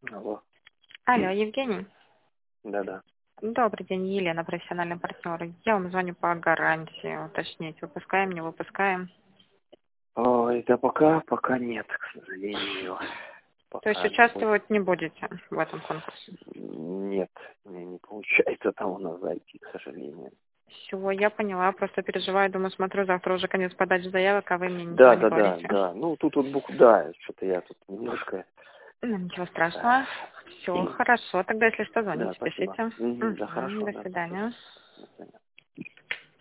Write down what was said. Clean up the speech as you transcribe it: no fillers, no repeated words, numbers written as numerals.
Алло. Алло, Евгений. Да-да. Добрый день, Елена, профессиональный партнер. Я вам звоню по гарантии, уточнить, выпускаем, не выпускаем. Ой, да пока нет, к сожалению. То есть Пока не участвовать не будете в этом конкурсе? Нет, мне не получается там у нас зайти, к сожалению. Все, я поняла, просто переживаю, думаю, смотрю, завтра уже конец подачи заявок, а вы мне ничего Да, не да, да, говорите. да. Ну, тут вот да, что-то я тут немножко... Ну, ничего э, страшного. Все, хорошо, тогда если что, Да, звоните, спасибо. пишите. Да, хорошо, До да, спасибо. свидания. До свидания.